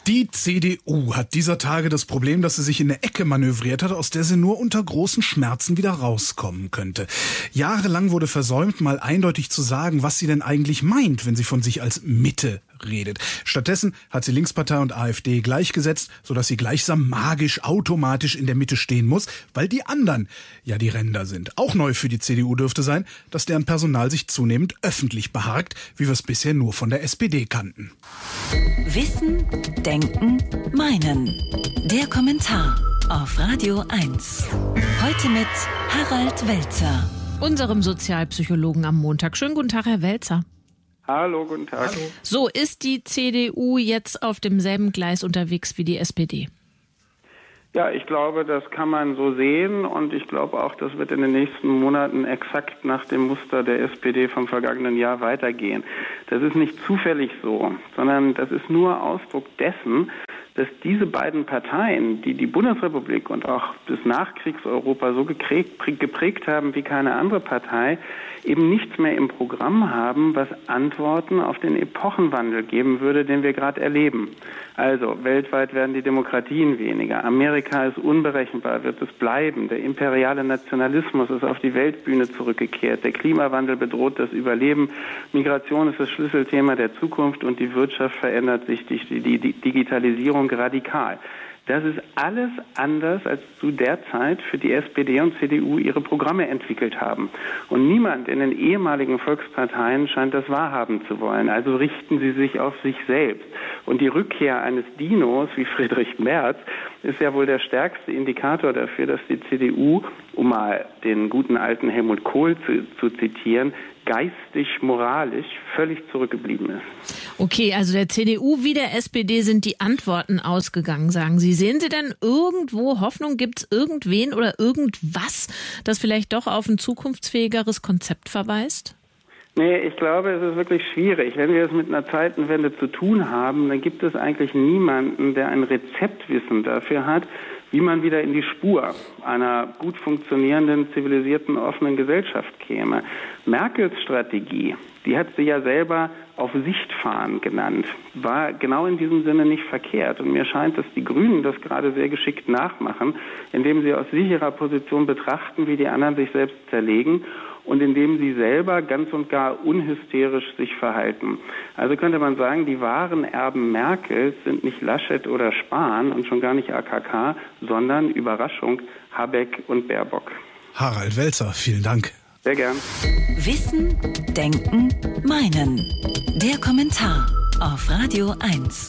Die CDU hat dieser Tage das Problem, dass sie sich in eine Ecke manövriert hat, aus der sie nur unter großen Schmerzen wieder rauskommen könnte. Jahrelang wurde versäumt, mal eindeutig zu sagen, was sie denn eigentlich meint, wenn sie von sich als Mitte redet. Stattdessen hat sie Linkspartei und AfD gleichgesetzt, sodass sie gleichsam magisch automatisch in der Mitte stehen muss, weil die anderen ja die Ränder sind. Auch neu für die CDU dürfte sein, dass deren Personal sich zunehmend öffentlich beharkt, wie wir es bisher nur von der SPD kannten. Wissen, Denken, Meinen. Der Kommentar auf Radio 1. Heute mit Harald Welzer, unserem Sozialpsychologen am Montag. Schönen guten Tag, Herr Welzer. Hallo, guten Tag. Hallo. So, ist die CDU jetzt auf demselben Gleis unterwegs wie die SPD? Ja, ich glaube, das kann man so sehen und ich glaube auch, das wird in den nächsten Monaten exakt nach dem Muster der SPD vom vergangenen Jahr weitergehen. Das ist nicht zufällig so, sondern das ist nur Ausdruck dessen, dass diese beiden Parteien, die die Bundesrepublik und auch das Nachkriegseuropa so geprägt haben wie keine andere Partei, eben nichts mehr im Programm haben, was Antworten auf den Epochenwandel geben würde, den wir gerade erleben. Also weltweit werden die Demokratien weniger, Amerika ist unberechenbar, wird es bleiben, der imperiale Nationalismus ist auf die Weltbühne zurückgekehrt, der Klimawandel bedroht das Überleben, Migration ist das Schlüsselthema der Zukunft und die Wirtschaft verändert sich, die Digitalisierung radikal. Das ist alles anders, als zu der Zeit für die SPD und CDU ihre Programme entwickelt haben. Und niemand in den ehemaligen Volksparteien scheint das wahrhaben zu wollen. Also richten sie sich auf sich selbst. Und die Rückkehr eines Dinos wie Friedrich Merz ist ja wohl der stärkste Indikator dafür, dass die CDU, um mal den guten alten Helmut Kohl zu zitieren, geistig-moralisch völlig zurückgeblieben ist. Okay, also der CDU wie der SPD sind die Antworten ausgegangen, sagen Sie. Sehen Sie denn irgendwo Hoffnung? Gibt es irgendwen oder irgendwas, das vielleicht doch auf ein zukunftsfähigeres Konzept verweist? Nee, ich glaube, es ist wirklich schwierig. Wenn wir es mit einer Zeitenwende zu tun haben, dann gibt es eigentlich niemanden, der ein Rezeptwissen dafür hat, wie man wieder in die Spur einer gut funktionierenden, zivilisierten, offenen Gesellschaft käme. Merkels Strategie, die hat sie ja selber auf Sichtfahren genannt, war genau in diesem Sinne nicht verkehrt. Und mir scheint, dass die Grünen das gerade sehr geschickt nachmachen, indem sie aus sicherer Position betrachten, wie die anderen sich selbst zerlegen und indem sie selber ganz und gar unhysterisch sich verhalten. Also könnte man sagen, die wahren Erben Merkels sind nicht Laschet oder Spahn und schon gar nicht AKK, sondern, Überraschung, Habeck und Baerbock. Harald Welzer, vielen Dank. Sehr gern. Wissen, Denken, Meinen. Der Kommentar auf Radio 1.